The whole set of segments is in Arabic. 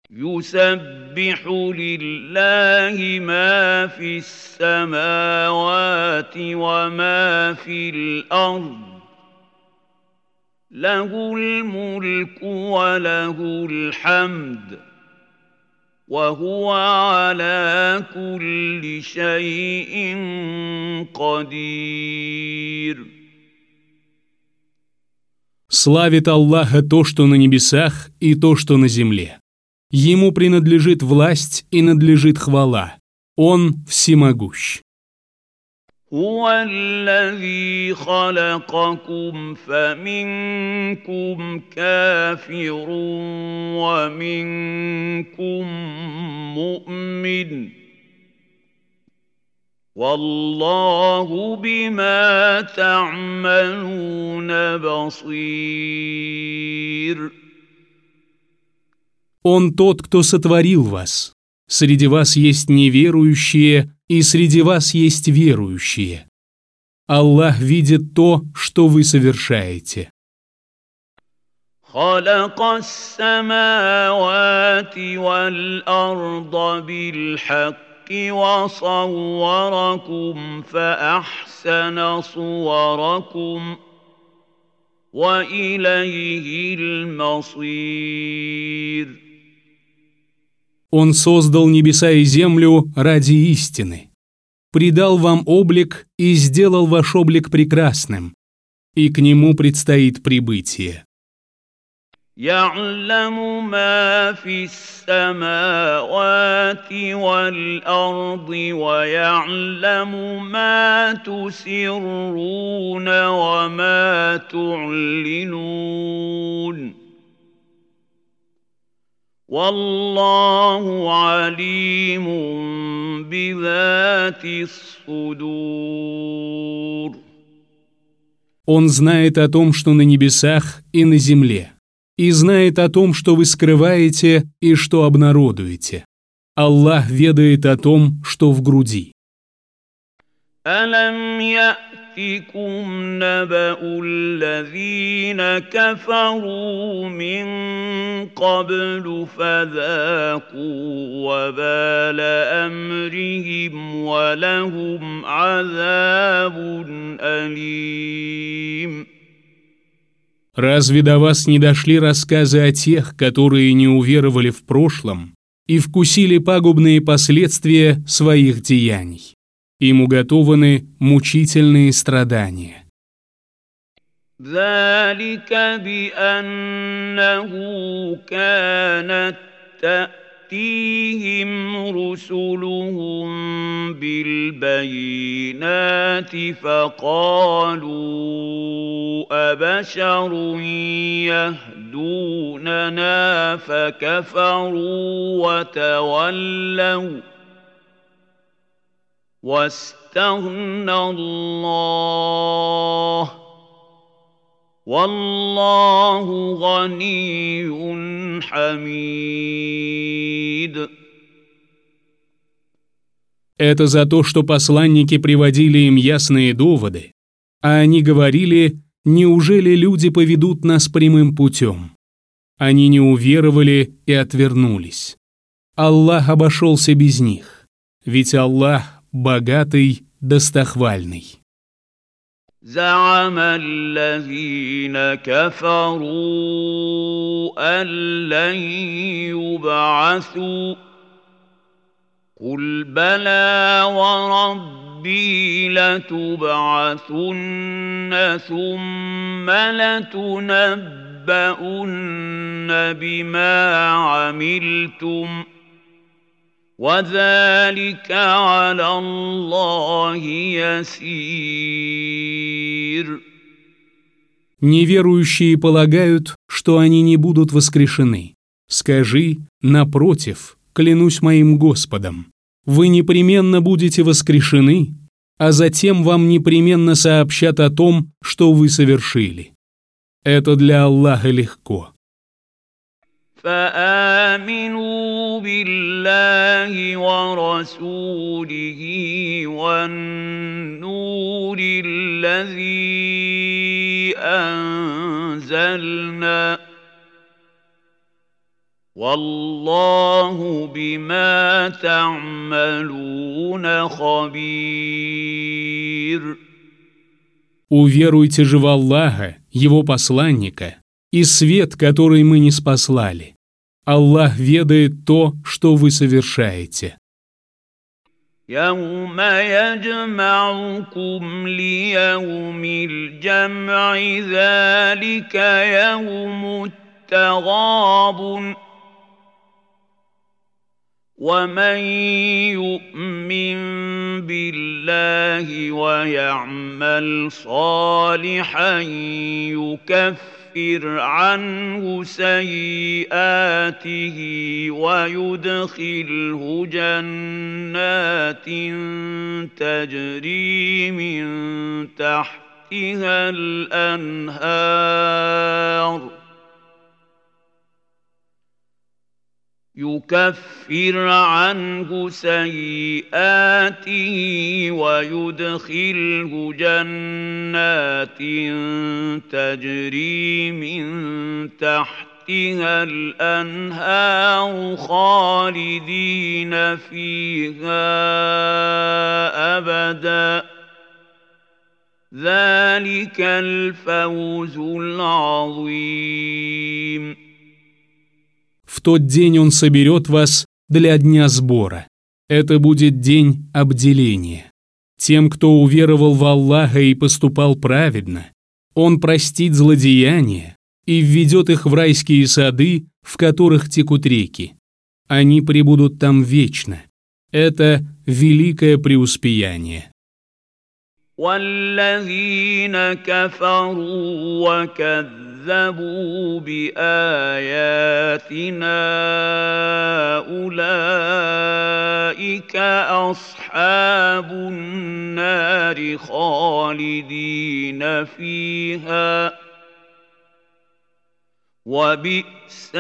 يسبح لله ما في السماوات وما في الأرض له الملك وله الحمد وهو على كل شيء قدير. Славит Аллаха то, что на небесах, и то, что на земле. Ему принадлежит власть и надлежит хвала. Он всемогущ. هو الذي خلقكم فمنكم كافر ومنكم مؤمن والله بما تعملون بصير. Он тот, кто сотворил вас. Среди вас есть неверующие, и среди вас есть верующие. Аллах видит то, что вы совершаете. خلق السماوات والأرض بالحق وصوركم فأحسن صوركم وإليه المصير. Он создал небеса и землю ради истины, придал вам облик и сделал ваш облик прекрасным, и к нему предстоит прибытие. يعلم ما في السماوات والأرض ويعلم ما تسرون وما تعلنون والله عليم بذات الصدور. Он знает о том, что на небесах и на земле, и знает о том, что вы скрываете и что обнародуете. Аллах ведает о том, что в груди. ألم يأتكم نبأ الذين كفروا من قبل فذاقوا وبال أمرهم ولهم عذاب أليم. Разве до вас не дошли рассказы о тех, которые не уверовали в прошлом и вкусили пагубные последствия своих деяний? Им уготованы мучительные страдания. ذلك بأنه كانت تأتيهم رسلهم بالبينات فقالوا أبشر يهدوننا فكفروا وتولوا واستغنى الله والله غني حميد. Это за то, что посланники приводили им ясные доводы, а они говорили: неужели люди поведут нас прямым путем? Они не уверовали и отвернулись. Аллах обошелся без них. Ведь Аллах богатый, достохвальный. زعم الذين كفروا أن لن يبعثوا قل بلى وربي لتبعثن ثم لتنبؤن بما عملتم وذلك على الله يسير. Неверующие полагают, что они не будут воскрешены. Скажи: напротив, клянусь моим Господом, вы непременно будете воскрешены, а затем вам непременно сообщат о том, что вы совершили. Это для Аллаха легко. فآمنوا بالله ورسوله والنور الذي أنزلنا والله بما تعملون خبير. Уверуйте же в Аллаха, Его посланника, и свет, который мы ниспослали. Аллах ведает то, что вы совершаете. يوم يجمعكم ليوم الجمع ذلك يوم التغابن ومن يؤمن بالله ويعمل صالحا يكفر عنه سيئاته ويدخله جنات تجري من تحتها الأنهار يكفر عنه سيئاته ويدخله جنات تجري من تحتها الأنهار خالدين فيها أبدا ذلك الفوز العظيم. В тот день Он соберет вас для дня сбора. Это будет день обделения. Тем, кто уверовал в Аллаха и поступал праведно, Он простит злодеяния и введет их в райские сады, в которых текут реки. Они пребудут там вечно. Это великое преуспеяние. والذين كفروا وكذبوا بآياتنا أولئك أصحاب النار خالدين فيها وبئس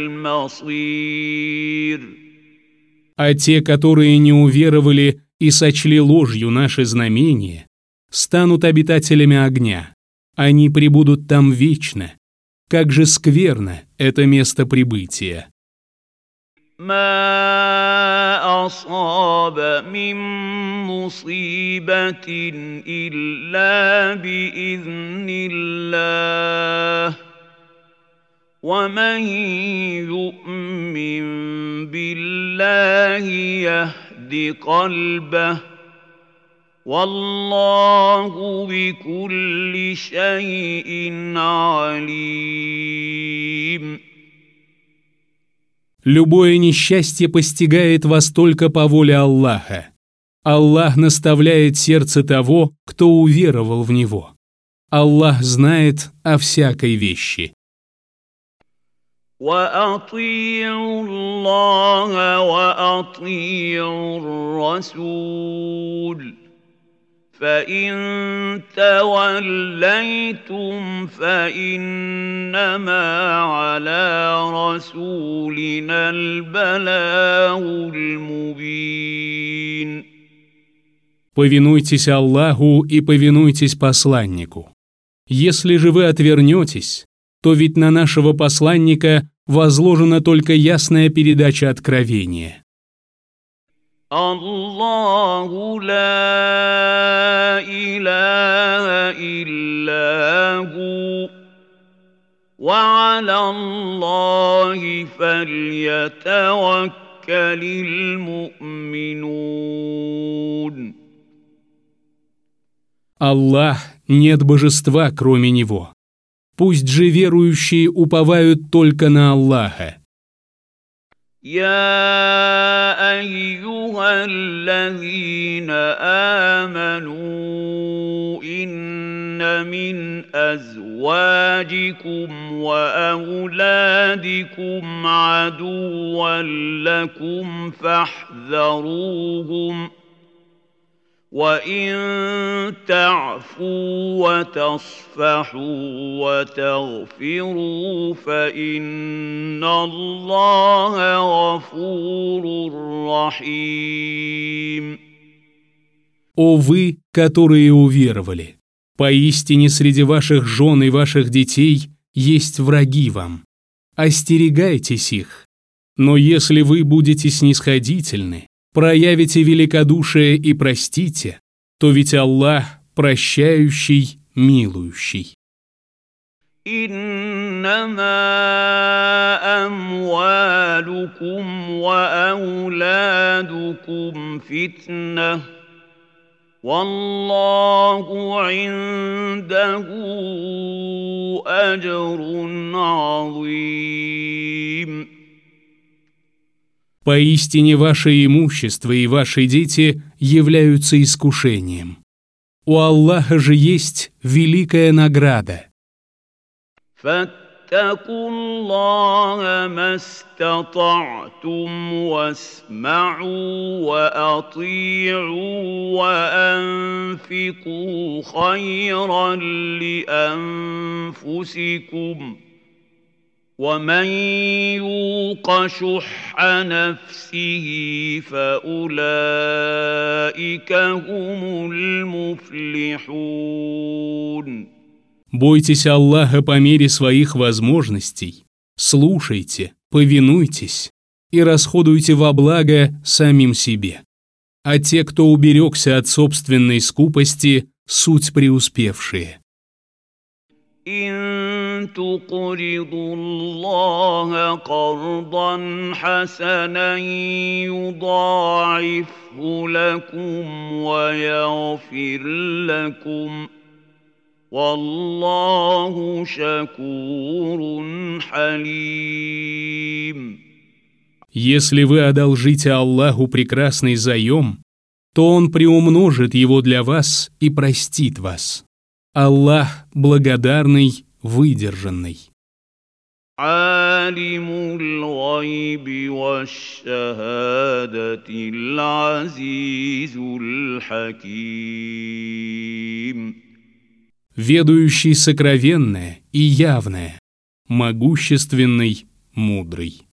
المصير. А те, которые не уверовали и сочли ложью наши знамения, станут обитателями огня. Они пребудут там вечно. Как же скверно это место прибытия. ما أصاب من مصيبة إلا بإذن الله ومن يؤمن بالله يهد قلبه والله بكل شيء عليم. Любое несчастье постигает вас только по воле Аллаха. Аллах наставляет сердце того, кто уверовал в Него. Аллах знает о всякой вещи. وأطيعوا الله وأطيعوا الرسول فإن توليتم فإنما على رسولنا البلاغ المبين. Повинуйтесь Аллаху и повинуйтесь посланнику. Если же вы отвернетесь, то ведь на нашего посланника возложена только ясная передача откровения. Аллаху ла иляха илля ху ва аля Аллахи фальятаваккалил му'минун. Аллах, нет божества, кроме Него. Пусть же верующие уповают только на Аллаха. يا أيها الذين آمنوا إن من أزواجكم وأولادكم عدوا لكم فاحذروهم وإن تعفوا وتصفحوا وتغفروا فإن الله غفور رحيم. О вы, которые уверовали! Поистине среди ваших жен и ваших детей есть враги вам. Остерегайтесь их. Но если вы будете снисходительны, проявите великодушие и простите, то ведь Аллах прощающий, милующий. إنما أموالكم وأولادكم فتنة والله عنده أجر عظيم. Поистине ваше имущество и ваши дети являются искушением. У Аллаха же есть великая награда. فاتقوا الله ما استطعتم واسمعوا وأطيعوا وأنفقوا خيرا لأنفسكم ومن يوق شح نفسه فأولئك هم المفلحون. Бойтесь Аллаха по мере своих возможностей, слушайте, повинуйтесь и расходуйте во благо самим себе. А те, кто уберегся от собственной скупости, суть преуспевшие. إن تقرضوا الله قرضا حسنا يضاعفه لكم ويغفر لكم والله شكور حليم. Если вы одолжите Аллаху прекрасный заем, то Он приумножит его для вас и простит вас. Аллах благодарный, выдержанный. عالم الغيب والشهادة العزيز الحكيم. Ведающий сокровенное и явное, могущественный, мудрый.